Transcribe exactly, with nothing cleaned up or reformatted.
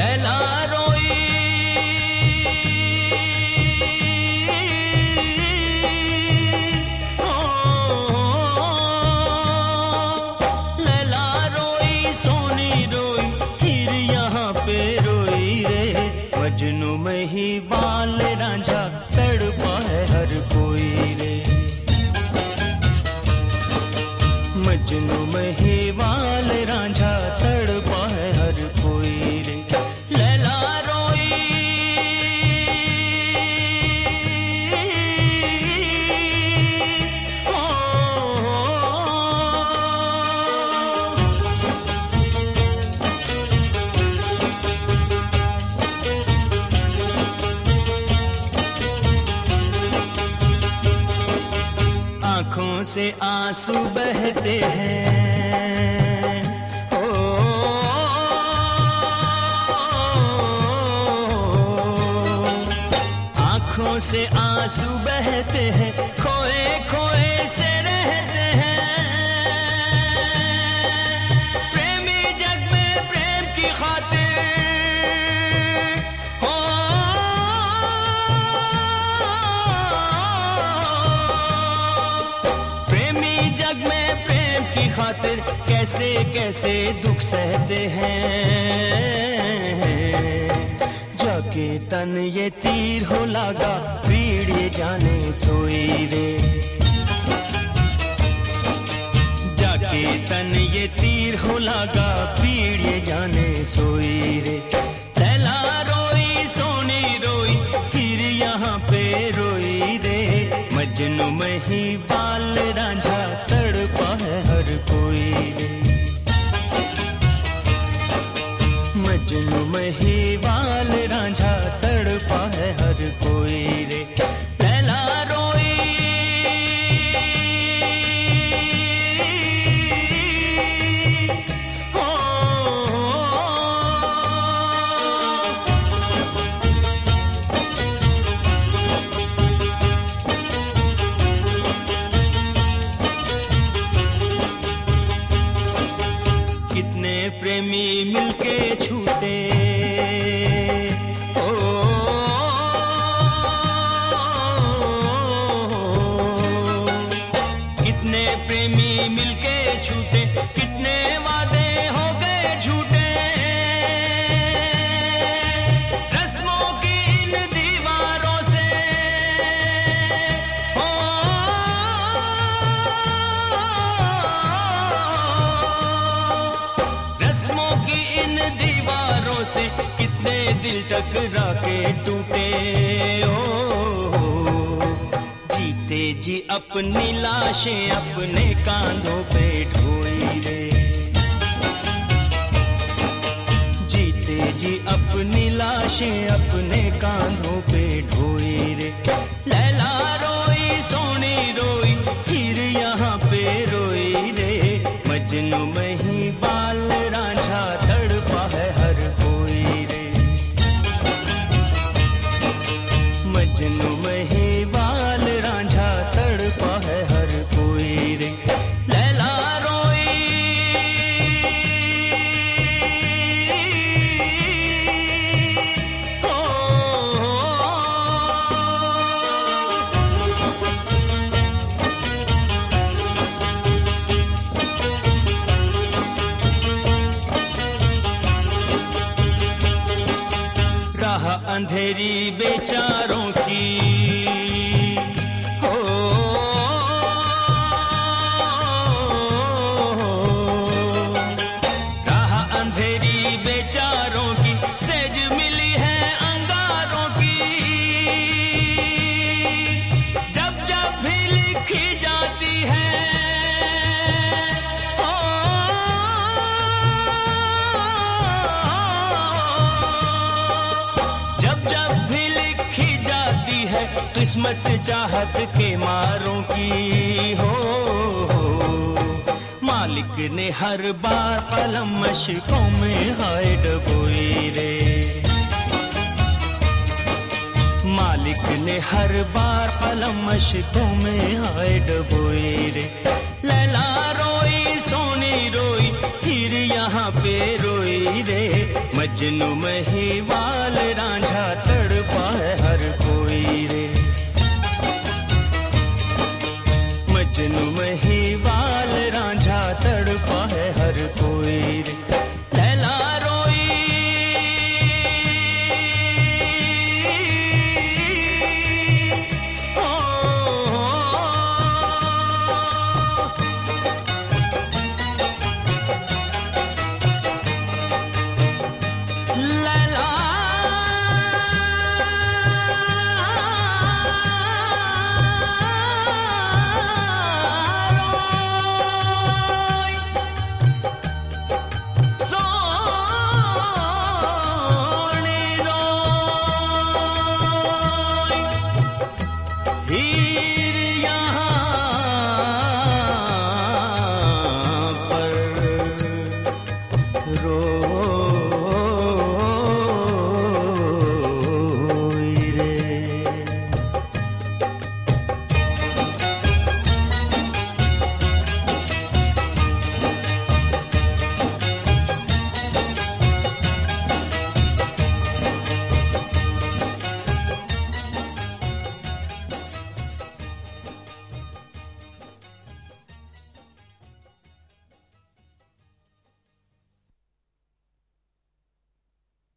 लैला रोई ओ, लैला रोई सोनी रोई फिर यहाँ पे रोई रे। मजनू में ही बाल रांझा तड़पा है हर कोई रे। मजनू में ही बाल रांझा तड़पा है हर कोई रे। लैला रोई ओ, आँखों से आंसू बहते हैं ओ, आँखों से आंसू बहते हैं खोए खोए से रहते हैं। प्रेमी जग में प्रेम की खातिर हो, प्रेमी जग में प्रेम की खातिर कैसे कैसे दुख सहते हैं। जाके तन ये तीर हो लागा पीड़ ये जाने सोई रे। जाके तन ये तीर हो लागा पीड़ ये जाने सोई रे। लैला रोई सोनी रोई फिर यहाँ पे रोई रे। मजनू में ही बाल रांझा तड़पा है हर कोई रे। मजनू में ही बाल रांझा तड़पा है हर कोई रे। लैला रोई ओ, कितने प्रेमी मिलके छूटे ओ, कितने प्रेमी मिलके छूटे कितने वादे हो गए झूठे। रस्मों की इन दीवारों से ओ, रस्मों की इन दीवारों से कितने दिल टकरा के टूटे ओ। जीते जी अपनी लाशें अपने कांधों पे ढोई रे। जीते जी अपनी लाशें अपने कांधों पे ढोई रे। लैला रोई सोनी रोई फिर यहाँ पे रोई रे। मजनू में ही बाल रांझा तड़पा है हर कोई रे। मजनू में ही बाल रांझा तड़पा है हर कोई रे। लैला रोई ओ, राह अंधेरी बेचारों की हो, राह अंधेरी बेचारों की सेज मिली है अंगारों की। जब जब भी लिखी जाती है ओ, जब जब भी लिखी जाती है किस्मत चाहत के मारों की हो। मालिक ने हर बार कलम मशकों में हाय डबोई रे। मालिक ने हर बार कलम मशकों में हाय डबोई रे। लैला रोई सोनी रोई फिर यहाँ पे रोई रे। मजनू महिवाल रांझा तड़पा है हर कोई रे। मजनू महिवाल रांझा तड़पा